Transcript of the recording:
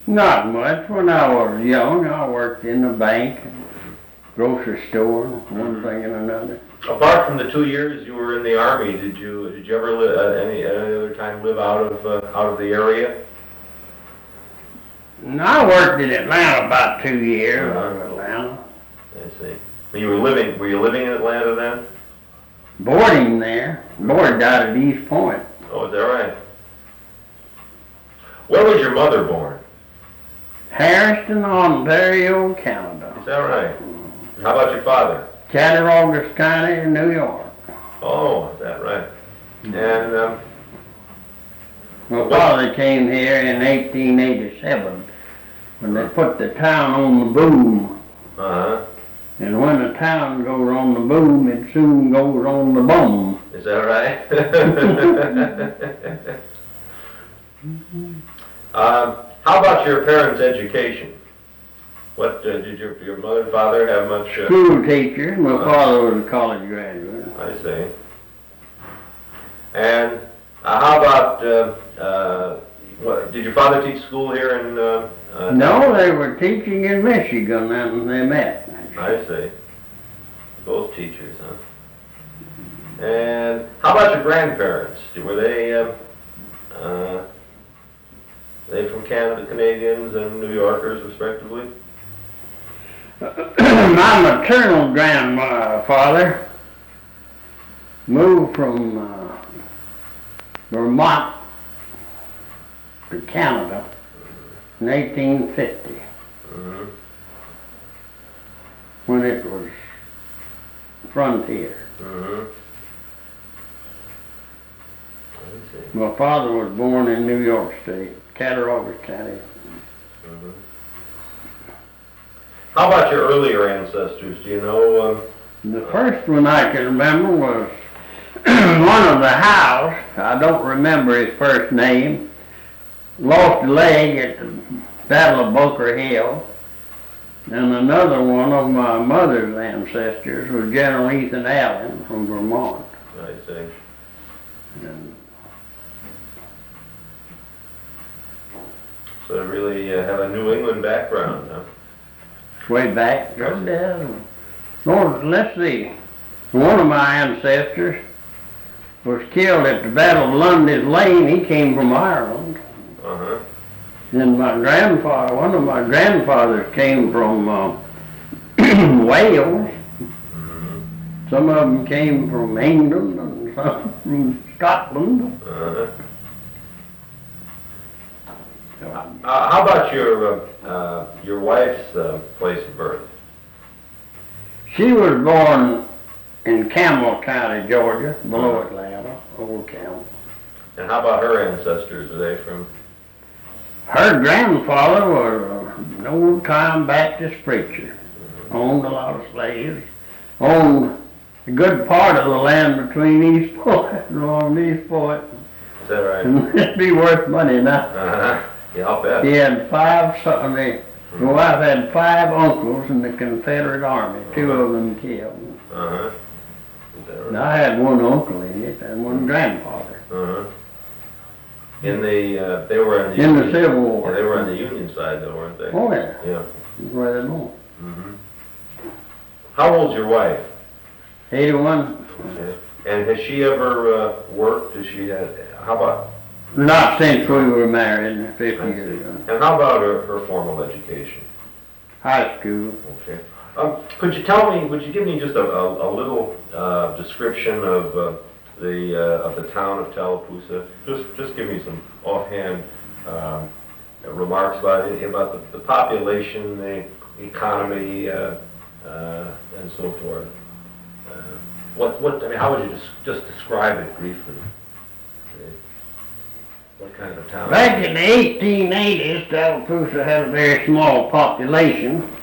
Not much. When I was young, I worked in the bank, grocery store, one thing and another. Apart from the 2 years you were in the Army, did you ever any other time live out of the area? And I worked in Atlanta about 2 years. Atlanta. I see. Were you living in Atlanta then? Boarding there. Boarded out at East Point. Oh, is that right? Where was your mother born? Harrison, Ontario, Canada. Is that right? How about your father? Cattaraugus County, New York. Oh, is that right? And my father came here in 1887 when they put the town on the boom. Uh-huh. And when the town goes on the boom, it soon goes on the boom. Is that right? How about your parents' education? What did your mother and father have much? School teacher. My father was a college graduate. I see. And how about what? Did your father teach school here in? No, they were teaching in Michigan, and they met. I see. Both teachers, huh? And how about your grandparents? Were they from Canada, Canadians, and New Yorkers, respectively? My maternal grandfather moved from Vermont to Canada in 1850, when it was frontier. My father was born in New York State, Cattaraugus County. How about your earlier ancestors? Do you know? The first one I can remember was one of the Howes. I don't remember his first name. Lost a leg at the Battle of Bunker Hill. And another one of my mother's ancestors was General Ethan Allen from Vermont. I see. And so they really have a New England background, huh? way back, go down. Lord, let's see. One of my ancestors was killed at the Battle of Lundy's Lane. He came from Ireland. Uh-huh. Then my grandfather, one of my grandfathers came from Wales. Some of them came from England and some from Scotland. Uh-huh. How about your wife's place of birth? She was born in Campbell County, Georgia, below Atlanta, Old Campbell. And how about her ancestors? Are they from? Her grandfather was an old-time Baptist preacher. Owned a lot of slaves. Owned a good part of the land between East Point and along East Point. Is that right? And it'd be worth money now. Uh-huh. Yeah, I'll bet. He had my wife had 5 uncles in the Confederate Army, 2 of them killed. Uh-huh. And I had one uncle in it and one grandfather. Uh-huh. They were in the In Union, the Civil War. Yeah, they were on the Union side, though, weren't they? Oh yeah. Yeah. Where they born. Mm-hmm. How old's your wife? 81. Okay. And has she ever worked? How about? Not since we were married 50 years ago. And how about her formal education? High school. Okay. Would you give me just a little description of the town of Tallapoosa? Just give me some offhand remarks about the population, the economy, and so forth. How would you just describe it briefly? What kind of a town? Back in the 1880s, Tallapoosa had a very small population.